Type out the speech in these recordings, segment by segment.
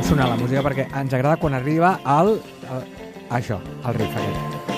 sonar la música perquè ens agrada quan arriba el riff aquest.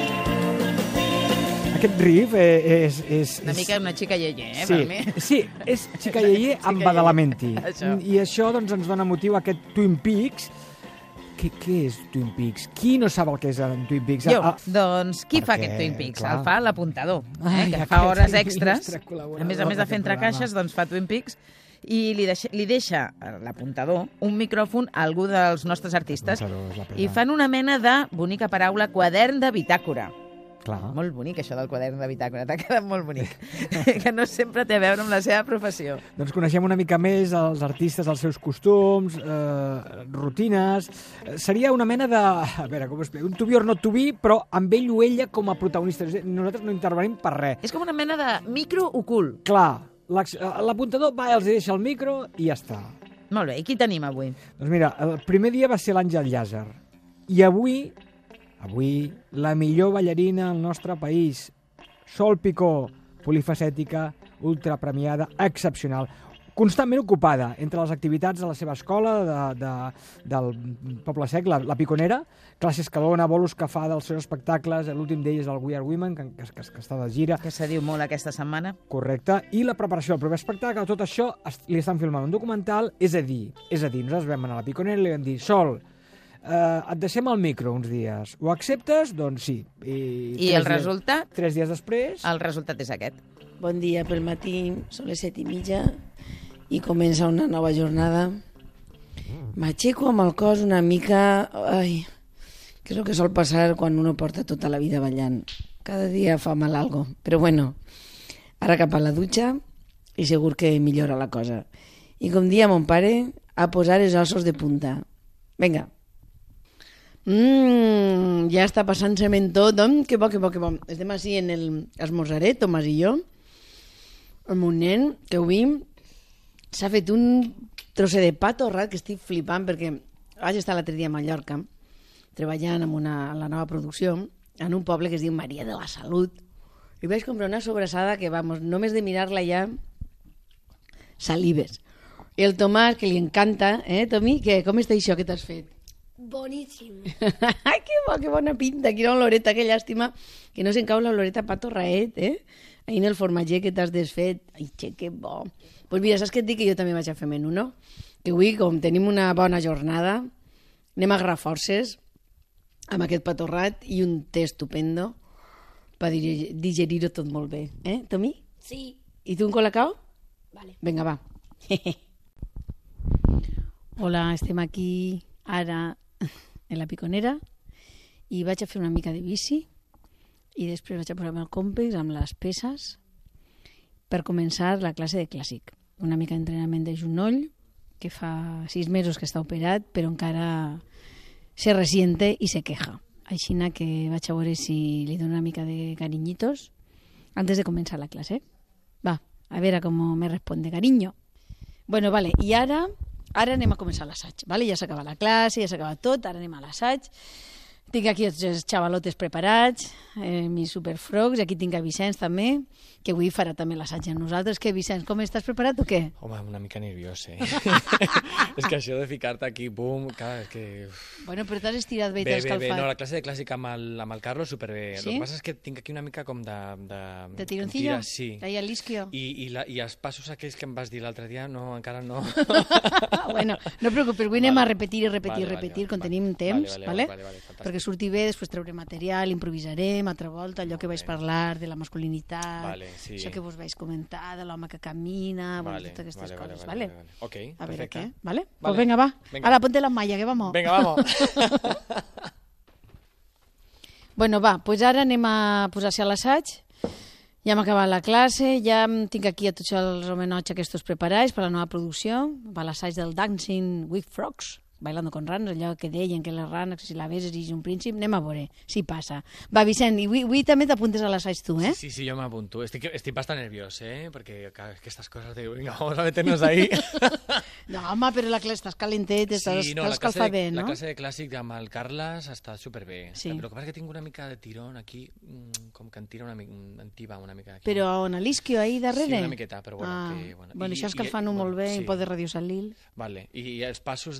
Aquest riff és... Una mica una xica iaié, sí, per mi. Sí, és xica iaié amb badalamenti. Això. I això doncs, ens dona motiu a aquest Twin Peaks. Què és Twin Peaks? Qui no sap el que és en Twin Peaks? Jo, doncs, qui fa aquest Twin Peaks? Clar. El fa l'apuntador, que fa aquest hores extres. il·lustre A més de fer entre caixes, doncs fa Twin Peaks. I li deixa l'apuntador un micròfon a algú dels nostres artistes. I fan una mena de, bonica paraula, quadern de bitàcora. Clar. Molt bonic, això del quadern de bitàcora. T'ha quedat molt bonic. Que no sempre té a veure amb la seva professió. Doncs coneixem una mica més els artistes, els seus costums, rutines. Seria una mena de... A veure, com ho explico? Un to be or not to be, però amb ell o ella com a protagonista. Nosaltres no intervenim per res. És com una mena de micro ocult. Clar, l'apuntador va i els deixa el micro i ja està. Molt bé, i qui tenim avui? Doncs mira, el primer dia va ser l'Àngel Llàzer. I avui, la millor ballarina al nostre país, Sol Picó, polifacètica, ultrapremiada, excepcional, constantment ocupada entre les activitats de la seva escola del Poble Sec, la Piconera, classes que dona, bolos que fa dels seus espectacles, l'últim d'ells és el We Are Women, que està de gira. Que se diu molt aquesta setmana. Correcte. I la preparació del proper espectacle, tot això li estan filmant un documental, és a dir, nosaltres vam anar a la Piconera i li vam dir, Sol, et deixem el micro uns dies. Ho acceptes? Doncs sí. I el resultat? 3 dies després... El resultat és aquest. Bon dia pel matí, són les 7:30 i comença una nova jornada. M'aixeco amb el cos una mica... Ai, que és el que sol passar quan uno porta tota la vida ballant. Cada dia fa mal algo. Però bueno, ara cap a la dutxa i segur que millora la cosa. I com dia mon pare, a posar els ossos de punta. Vinga. Ja està passant cement tot. Que bo, que bo, que bo. Estem així en l'esmorzaret, Tomàs i jo, amb un nen que avui s'ha fet un trosset de pa torrat que estic flipant perquè vaig estar l'altre dia a Mallorca treballant en la nova producció en un poble que es diu Maria de la Salut i vaig comprar una sobrassada que, vamos, només de mirar-la ja salives. I el Tomàs, que li encanta, Tomi, com està això que t'has fet? Boníssim. Ai, que bona pinta, quina oloreta, que llàstima que no se'n cau l'oloreta pa torraet, ahí en el formatger que t'has desfet. Ai, que bo. Pues mira, saps què et dic? Que jo també vaig a fer menú, no? Que avui, com tenim una bona jornada, anem a agarrar forces amb aquest pa torrat i un té estupendo per digerir-ho tot molt bé. Tomi? Sí. I tu un colacao? Vale. Vinga, va. Hola, estem aquí ara en la Piconera i vaig a fer una mica de bici i després vaig a posar-me el còmpex amb les peces per començar la classe de clàssic. Una mica d'entrenament de genoll, que fa 6 mesos que està operat, però encara se resiente i se queja. Aixina que vaig a veure si li dono una mica de cariñitos antes de començar la classe. Va, a veure com me responde, cariño. Bueno, vale, i ara anem a començar l'assaig, vale? Ja s'acaba la classe, ja s'acaba tot, ara anem a l'assaig. Tinc aquí els xavalotes preparats, mis superfrogs, i aquí tinc a Vicenç també, que avui farà també l'assaig amb nosaltres. Què, Vicenç, com estàs preparat o què? Home, una mica nerviós, És que això de ficar-te aquí, bum, clar, és que... Bueno, però t'has estirat bé i t'has escalfat. Bé, no, la classe de clàssic amb el Carlos, superbé. Sí? El que passa és que tinc aquí una mica com de... De tironcillo? Sí. Ahí al isquio? I els passos aquells que em vas dir l'altre dia, no, encara no. Bueno, no et preocupes, avui anem a repetir i repetir, quan tenim temps, vale? Perquè surti bé, després treure material, improvisarem, altra volta, allò que vaig parlar de la masculinitat, sí. això que vos vaig comentar, de l'home que camina, totes aquestes coses, vale? Ok, a veure perfecte. què, vale? Pues venga, va. Ara, ponte la malla, que vamos. Venga, vamos. Bueno, va, pues ara anem a posar-se a l'assaig. Ja hem acabat la classe, ja tinc aquí a tots els homenatges aquests preparats per la nova producció, per l'assaig del Dancing with Frogs, Bailando con ranas, allò que deien que les ranes, si la beses i és un príncip, anem a veure si passa. Va, Vicent, i avui també t'apuntes a l'assaig tu, Sí, jo m'apunto. Estic bastant nerviós, perquè aquestes coses de... Vinga, vamos a meternos ahí. No, home, però la classe estàs calentet, estàs escalfat bé, no? La classe de clàssic amb el Carles està superbé. Sí. Però el que passa és que tinc una mica de tirón aquí, com que em tira em tiba una mica aquí. Però on a l'isquio, ahí darrere? Sí, una miqueta, però bueno. Bueno, això escalfant-ho molt bé, i pot de Radio Salil. Vale, i els passos de la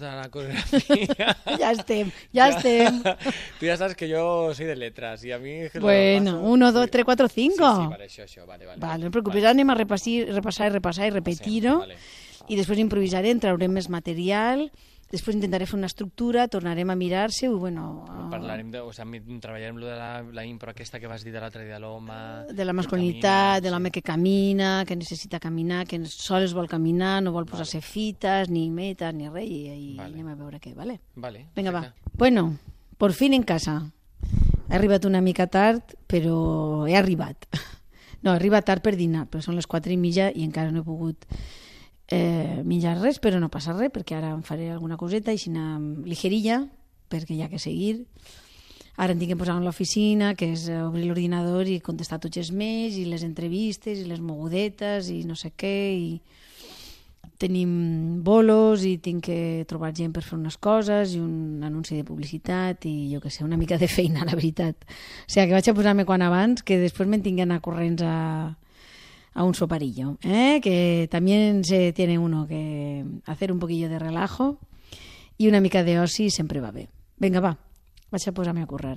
geografía. Ya estem. Tú ya sabes que yo soy de letras y a mí... es que Bueno, lo paso- 1, 2, 3, 4, 5. Sí, vale, això, vale. Vale, no et preocupis, ara anem a repassar i repetir-ho. Vale. I després improvisarem, traurem més material, després intentaré fer una estructura, tornarem a mirar-se i, bueno... Parlarem de... O sigui, treballarem lo de la impro aquesta que vas dir de l'altre dia de l'home... De la masculinitat, que de l'home que camina, que necessita caminar, que sols vol caminar, no vol posar-se fites, ni metes, ni res, i anem a veure què, vale? Vale, Vinga, va. perfecte. Bueno, por fin en casa. He arribat una mica tard, però he arribat. No, he arribat tard per dinar, però són les 4:30 i encara no he pogut menjar res, però no passa res, perquè ara em faré alguna coseta, així ligerilla, perquè hi ha que seguir. Ara em tinc que posar en l'oficina, que és obrir l'ordinador i contestar tots els mails, i les entrevistes, i les mogudetes, i no sé què, i tenim bolos, i tinc que trobar gent per fer unes coses, i un anunci de publicitat, i jo que sé, una mica de feina, la veritat. O sigui, que vaig a posar-me quan abans, que després me'n tinc que anar corrents a un soparillo, que también se tiene uno que hacer un poquillo de relajo y una mica de oci sempre va bé. Vinga, va, vaig a posar-me a currar.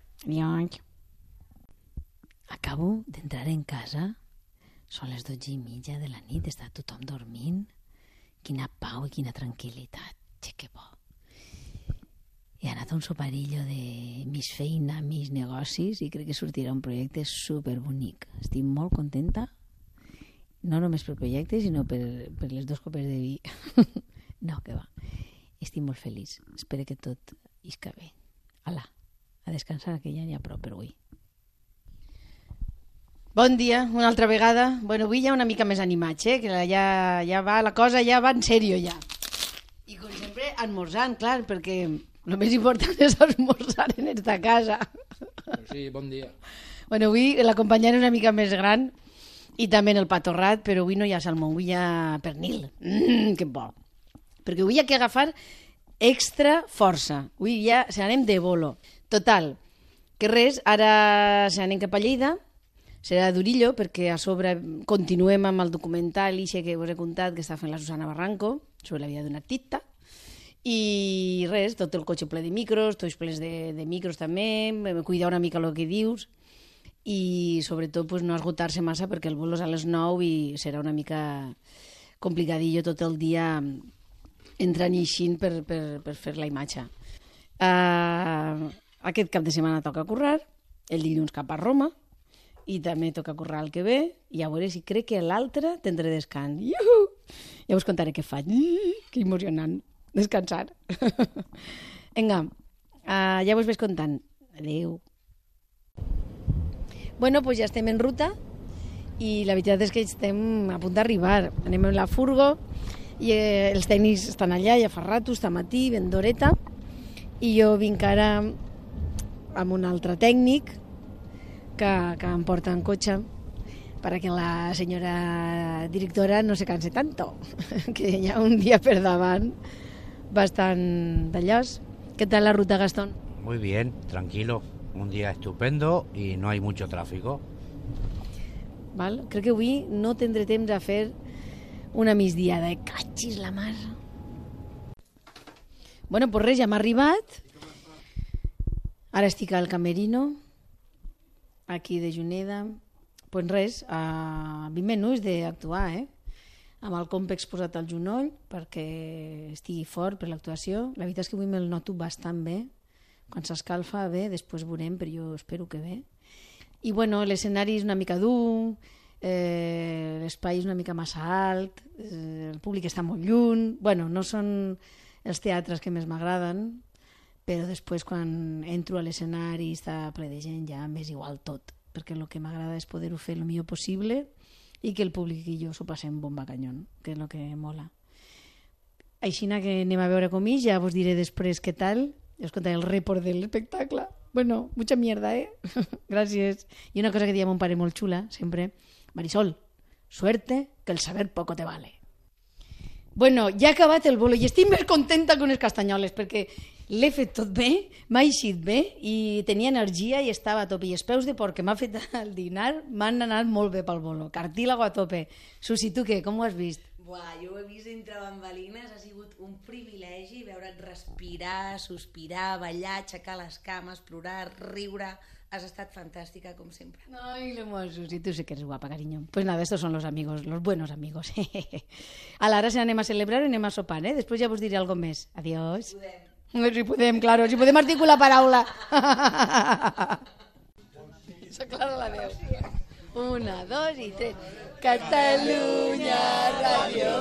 Acabo d'entrar en casa, són les 12:30 de la nit, està tothom dormint. Quina pau i quina tranquil·litat, que bo. He anat a un soparillo de mis feina, mis negocis, i crec que sortirà un projecte superbonic. Estic molt contenta, no només per projecte, sinó per les 2 copes de vi. No, que va. Estic molt feliç. Espero que tot isca bé. Ala, a descansar, que ja n'hi ha prou per avui. Bon dia, una altra vegada. Bueno, avui ja una mica més animats, que ja va, la cosa ja va en sèrio, ja. I com sempre, esmorzant, clar, perquè el més important és esmorzar en esta casa. Sí, bon dia. Bueno, avui l'acompanyant és una mica més gran, i també en el pa torrat, però avui no hi ha salmó, avui hi ha pernil. Que bo. Perquè avui hi ha que agafar extra força. Avui ja se n'anem de bolo. Total, que res, ara se n'anem cap a Lleida, serà d'Urillo, perquè a sobre continuem amb el documental ixe que us he contat que està fent la Susana Barranco, sobre la vida d'un artista, i res, tot el cotxe ple de micros, tots plens de micros també, cuidar una mica el que dius, i sobretot pues, no esgotar-se massa perquè el bolo és a les 9 i serà una mica complicadillo tot el dia entrant i eixint per fer la imatge. Aquest cap de setmana toca currar, el dilluns cap a Roma, i també toca currar el que ve, i a veure si crec que l'altre tindré descans. Iuhu! Ja us contaré què faig. Que emocionant, descansar. Vinga, ja us vaig contant. Adéu. Bueno, pues ja estem en ruta i la veritat és que estem a punt d'arribar. Anem amb la furgo i els tècnics estan allà, ja fa rato, està matí, ben d'horeta, i jo vinc ara amb un altre tècnic que em porta en cotxe perquè la senyora directora no se canse tanto, que hi ha un dia per davant bastant d'allòs. Què tal la ruta, Gastón? Muy bien, tranquilo. Un día estupendo y no hay mucho tráfico. Val? Crec que avui no tindré temps a fer una migdiada. Cachis la mar. Bueno, pues res, ja m'ha arribat. Ara estic al Camerino, aquí de Juneda. Pues res, a 20 minuts d'actuar, amb el còmpex posat al genoll perquè estigui fort per l'actuació. La veritat és que avui me'l noto bastant bé. Quan s'escalfa bé, després veurem, però jo espero que bé. I bueno, l'escenari és una mica dur, l'espai és una mica massa alt, el públic està molt lluny. Bueno, no són els teatres que més m'agraden, però després quan entro a l'escenari i està ple de gent ja m'és igual tot, perquè el que m'agrada és poder-ho fer el millor possible i que el públic i jo s'ho passem bomba canyón, que és el que mola. Aixina que anem a veure com ja vos diré després què tal. Ja us contaré el report del espectacle. Bueno, mucha mierda, Gràcies. I una cosa que deia mon pare molt xula, sempre, Marisol, suerte, que el saber poco te vale. Bueno, ja ha acabat el bolo i estic més contenta que unes castanyoles perquè l'he fet tot bé, m'ha eixit bé i tenia energia i estava a tope. I els peus de porc que m'ha fet el dinar m'han anat molt bé pel bolo. Cartílago a tope. Susi, tu què? Com ho has vist? Buah, jo ho he vist entre bambalines, ha sigut un privilegi veure't respirar, sospirar, ballar, aixecar les cames, plorar, riure. Has estat fantàstica, com sempre. Ay, lo hermoso. Sí, tú sí que eres guapa, cariño. Pues nada, estos son los amigos, los buenos amigos. Ara se anem a celebrar i anem a sopar, eh? Després ja vos diré algo més. Adiós. Si podem, claro, si podem articular paraula. S'aclara la veu. 1, 2 i 3. Catalunya Ràdio.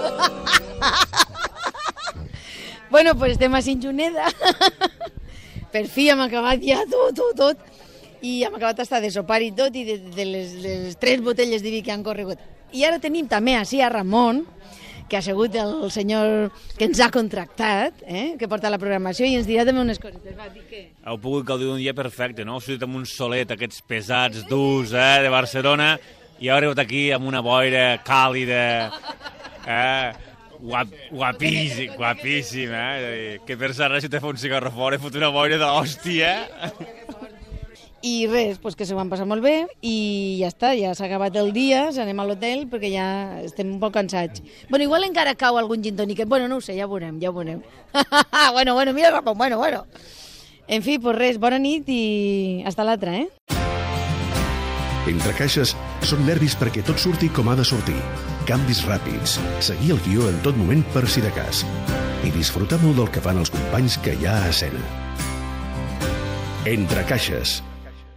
Bueno, pues estem a Sant Juneda. Per fi hem acabat ja tot. I hem acabat hasta de sopar i tot, i de les 3 botelles de vi que han corregut. I ara tenim també així a Ramon, que ha sigut el senyor que ens ha contractat, que porta la programació, i ens dirà també unes coses. Va, dir què? Heu pogut gaudir d'un dia perfecte, no? Heu sortit amb un solet, aquests pesats durs, de Barcelona, i heu arribat aquí amb una boira càlida, guapíssim, que per ser res si te fa un cigarro fora i fot una boira d'hòstia. I res, pues que s'ho van passar molt bé i ja està, ja s'ha acabat el dia, anem a l'hotel perquè ja estem un poc cansats. Bueno, igual encara cau algun gin tònic. Bueno, no ho sé, ja ho veurem. Bueno, mira, Ramon, bueno. En fi, pues res, bona nit i hasta l'altra, Entre caixes són nervis perquè tot surti com ha de sortir. Canvis ràpids, seguir el guió en tot moment per si de cas i disfrutar molt del que fan els companys que hi ha a escena. Entre caixes,